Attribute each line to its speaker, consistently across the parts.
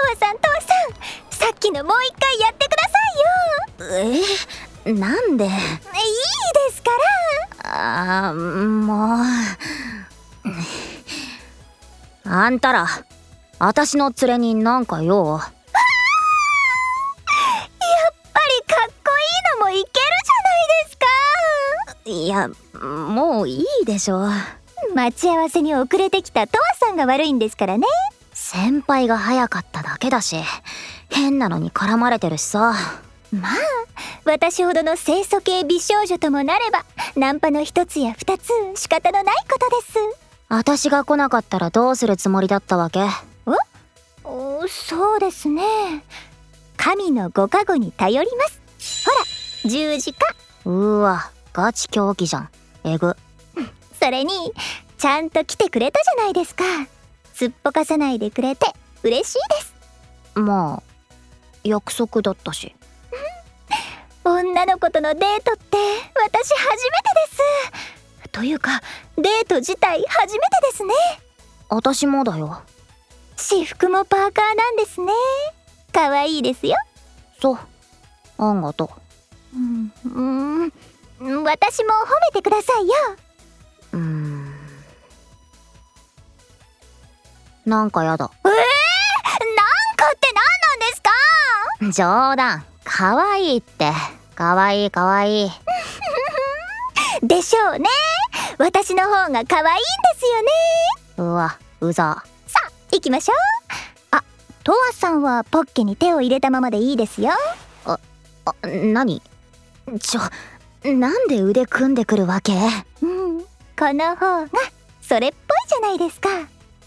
Speaker 1: とわさん、さっきのもう一回やってくださいよ。
Speaker 2: なんで？いい
Speaker 1: ですから。
Speaker 2: もうあんたら私の連れになんかよ。
Speaker 1: やっぱりかっこいいのもいけるじゃないです
Speaker 2: か。いや、もういいでしょ。
Speaker 1: 待ち合わせに遅れてきたとわさんが悪いんですからね。
Speaker 2: 先輩が早かっただけだし、変なのに絡まれてるしさ。
Speaker 1: まあ私ほどの清楚系美少女ともなればナンパの一つや二つ仕方のないことです。
Speaker 2: 私が来なかったらどうするつもりだったわけ？
Speaker 1: そうですね、神のご加護に頼ります。ほら十字架。
Speaker 2: うわ、ガチ狂気じゃん。えぐ。
Speaker 1: それにちゃんと来てくれたじゃないですか。すっぽかさないでくれて嬉しいです。
Speaker 2: まあ約束だったし。
Speaker 1: 女の子とのデートって私初めてです。というかデート自体初めてですね。
Speaker 2: 私もだよ。
Speaker 1: 私服もパーカーなんですね。可愛いですよ。
Speaker 2: そう、あんがと。
Speaker 1: 私も褒めてくださいよ。
Speaker 2: なんかやだ。
Speaker 1: なんかって何なんですか？
Speaker 2: 冗談。可愛いって。可愛い可愛い
Speaker 1: でしょうね。私の方が可愛いんですよね。
Speaker 2: うわ、うざ。
Speaker 1: さあ行きましょう。あ、とわさんはポッケに手を入れたままでいいですよ。
Speaker 2: 何？なんで腕組んでくるわけ？
Speaker 1: この方がそれっぽいじゃないですか。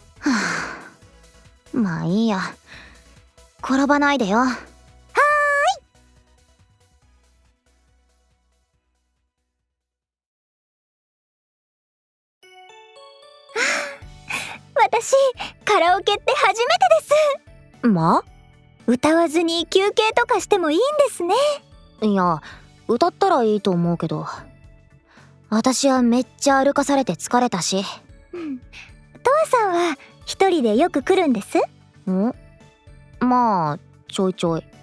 Speaker 2: まあいいや。転ばないでよ。
Speaker 1: 私カラオケって初めてです。
Speaker 2: ま？
Speaker 1: 歌わずに休憩とかしてもいいんですね。
Speaker 2: いや、歌ったらいいと思うけど、私はめっちゃ歩かされて疲れたし。
Speaker 1: とわさんは一人でよく来るんです？
Speaker 2: まあちょいちょい。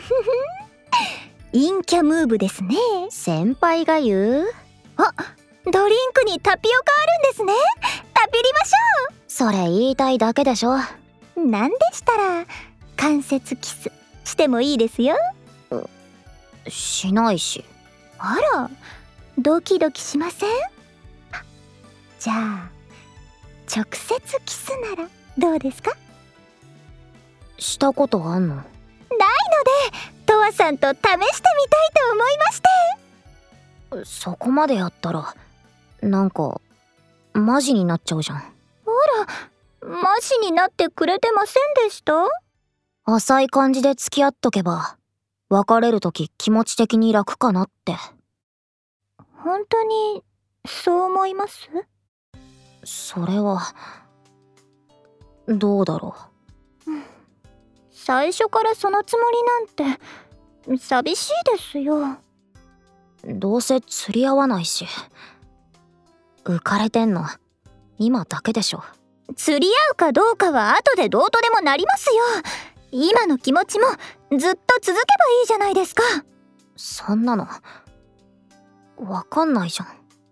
Speaker 1: 陰キャムーブですね。
Speaker 2: 先輩が言う？
Speaker 1: ドリンクにタピオカあるんですね。タピりましょう。
Speaker 2: それ言いたいだけでしょ。
Speaker 1: なんでしたら関節キスしてもいいですよ。
Speaker 2: しないし。
Speaker 1: あら、ドキドキしません？じゃあ直接キスならどうですか？
Speaker 2: したことあんの？
Speaker 1: ないのでとわさんと試してみたいと思いまして。
Speaker 2: そこまでやったらなんかマジになっちゃうじゃん。
Speaker 1: あら、マジになってくれてませんでした？
Speaker 2: 浅い感じで付き合っとけば別れるとき気持ち的に楽かなって。
Speaker 1: 本当にそう思います？
Speaker 2: それはどうだろう。
Speaker 1: 最初からそのつもりなんて寂しいですよ。
Speaker 2: どうせ釣り合わないし。浮かれてんの今だけでしょ。
Speaker 1: 釣り合うかどうかは後でどうとでもなりますよ。今の気持ちもずっと続けばいいじゃないですか。
Speaker 2: そんなのわかんないじゃ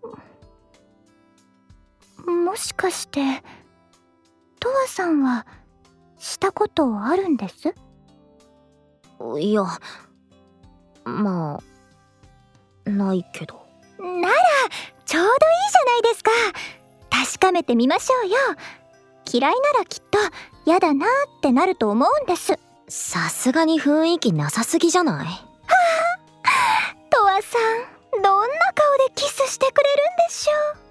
Speaker 1: ん。もしかしてとわさんはしたことあるんです？
Speaker 2: いや、まあないけど。
Speaker 1: ならちょうどいいじゃないですか。確かめてみましょうよ。嫌いならきっとやだなってなると思うんです。
Speaker 2: さすがに雰囲気なさすぎじゃない？
Speaker 1: とわさん、どんな顔でキスしてくれるんでしょう。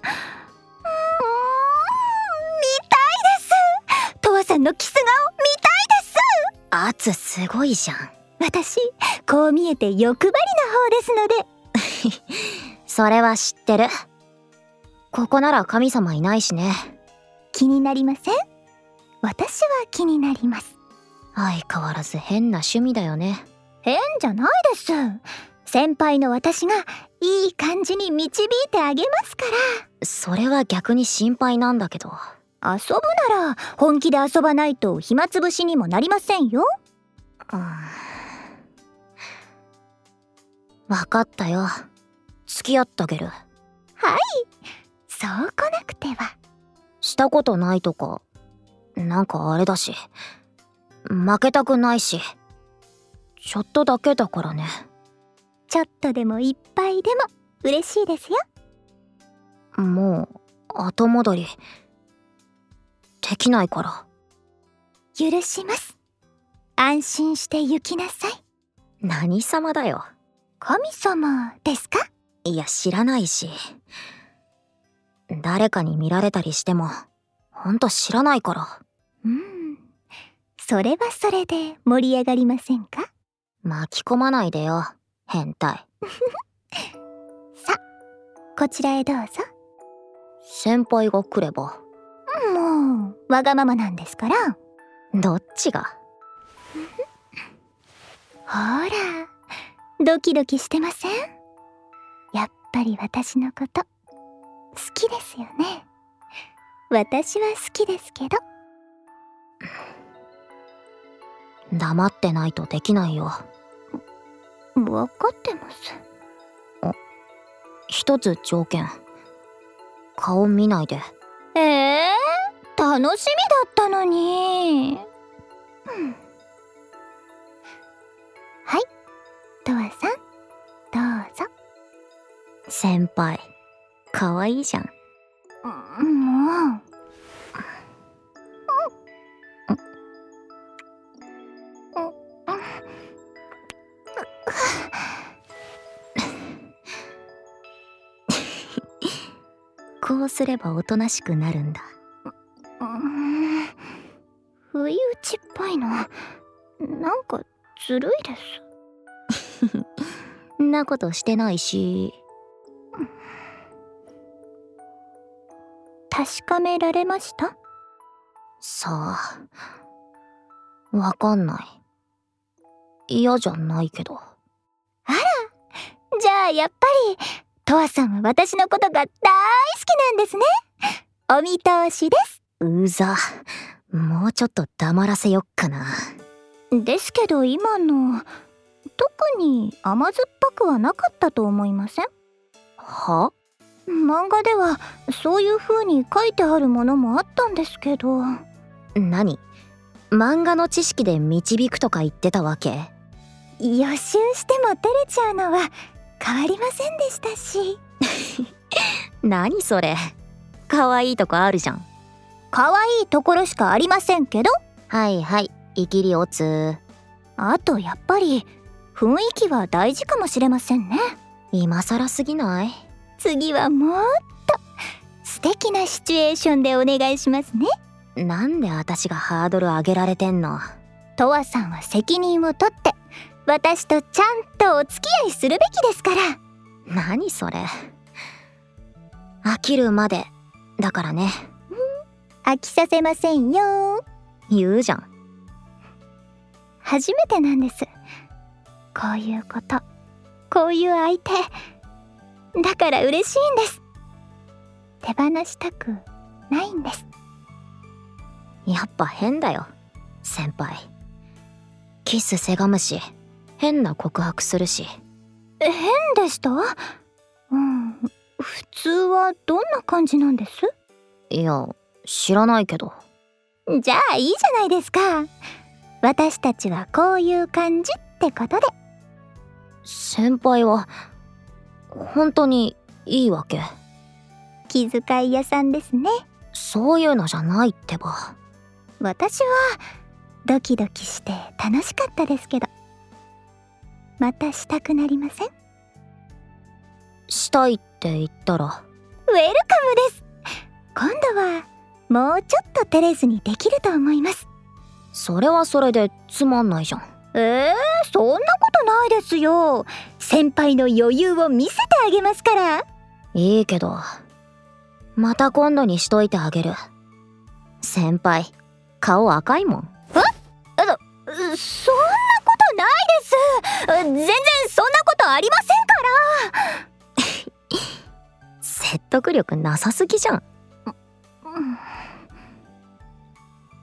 Speaker 1: 見たいです。とわさんのキス顔見たいです。
Speaker 2: 圧すごいじゃん。
Speaker 1: 私こう見えて欲張りな方ですので。
Speaker 2: それは知ってる。ここなら神様いないしね。
Speaker 1: 気になりません？私は気になります。
Speaker 2: 相変わらず変な趣味だよね。
Speaker 1: 変じゃないです。先輩の私がいい感じに導いてあげますから。
Speaker 2: それは逆に心配なんだけど。
Speaker 1: 遊ぶなら本気で遊ばないと暇つぶしにもなりませんよ。
Speaker 2: わかったよ。付き合ってあげる。
Speaker 1: はい、そう来なくては。
Speaker 2: したことないとかなんかあれだし、負けたくないし、ちょっとだけだからね。
Speaker 1: ちょっとでもいっぱいでも嬉しいですよ。
Speaker 2: もう後戻りできないから。
Speaker 1: 許します。安心して行きなさい。
Speaker 2: 何様だよ。
Speaker 1: 神様ですか？
Speaker 2: いや知らないし、誰かに見られたりしてもほんと知らないから。
Speaker 1: それはそれで盛り上がりませんか？
Speaker 2: 巻き込まないでよ、変態。
Speaker 1: さ、こちらへどうぞ。
Speaker 2: 先輩が来れば。
Speaker 1: もうわがままなんですから。
Speaker 2: どっちが？
Speaker 1: ほら、ドキドキしてません？やっぱり私のこと好きですよね。私は好きですけど。
Speaker 2: 黙ってないとできないよ。
Speaker 1: わかってます。
Speaker 2: 一つ条件。顔見ないで。
Speaker 1: 楽しみだったのに。はい、とわさんどうぞ。
Speaker 2: 先輩かわいいじゃん。
Speaker 1: もう
Speaker 2: こうすればおとなしくなるんだ。
Speaker 1: 不意打ちっぽいのなんかずるいです。
Speaker 2: んなことしてないし。
Speaker 1: 確かめられました？
Speaker 2: さあ、わかんない。嫌じゃないけど。
Speaker 1: あら、じゃあやっぱりとわさんは私のことが大好きなんですね。お見通しです。
Speaker 2: うざ、もうちょっと黙らせよっかな。
Speaker 1: ですけど今の特に甘酸っぱくはなかったと思いません？
Speaker 2: は？
Speaker 1: 漫画ではそういう風に書いてあるものもあったんですけど。
Speaker 2: 何？漫画の知識で導くとか言ってたわけ？
Speaker 1: 予習しても照れちゃうのは変わりませんでしたし。
Speaker 2: 何それ、可愛いとこあるじゃん。
Speaker 1: 可愛いところしかありませんけど。
Speaker 2: はいはい、いきりおつ。
Speaker 1: あとやっぱり雰囲気は大事かもしれませんね。
Speaker 2: 今更すぎない？
Speaker 1: 次はもっと素敵なシチュエーションでお願いしますね。
Speaker 2: なんで私がハードル上げられてんの？
Speaker 1: とわさんは責任を取って私とちゃんとお付き合いするべきですから。
Speaker 2: 何それ、飽きるまでだからね。
Speaker 1: 飽きさせませんよ。
Speaker 2: 言うじゃん。
Speaker 1: 初めてなんです、こういうこと、こういう相手だから嬉しいんです。手放したくないんです。
Speaker 2: やっぱ変だよ先輩。キスせがむし、変な告白するし。
Speaker 1: 変でした？普通はどんな感じなんです？
Speaker 2: いや知らないけど。
Speaker 1: じゃあいいじゃないですか。私たちはこういう感じってことで。
Speaker 2: 先輩は本当にいいわけ？
Speaker 1: 気遣い屋さんですね。
Speaker 2: そういうのじゃないってば。
Speaker 1: 私はドキドキして楽しかったですけど、またしたくなりません？
Speaker 2: したいって言ったら？
Speaker 1: ウェルカムです。今度はもうちょっと照れずにできると思います。
Speaker 2: それはそれでつまんないじゃん。
Speaker 1: そんなことないですよ。先輩の余裕を見せてあげますから。
Speaker 2: いいけどまた今度にしといてあげる。先輩顔赤いもん。
Speaker 1: そんなことないです。全然そんなことありませんから。
Speaker 2: 説得力なさすぎじゃん。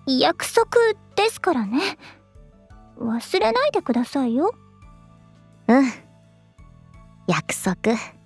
Speaker 1: 約束ですからね。忘れないでくださいよ。
Speaker 2: うん、約束。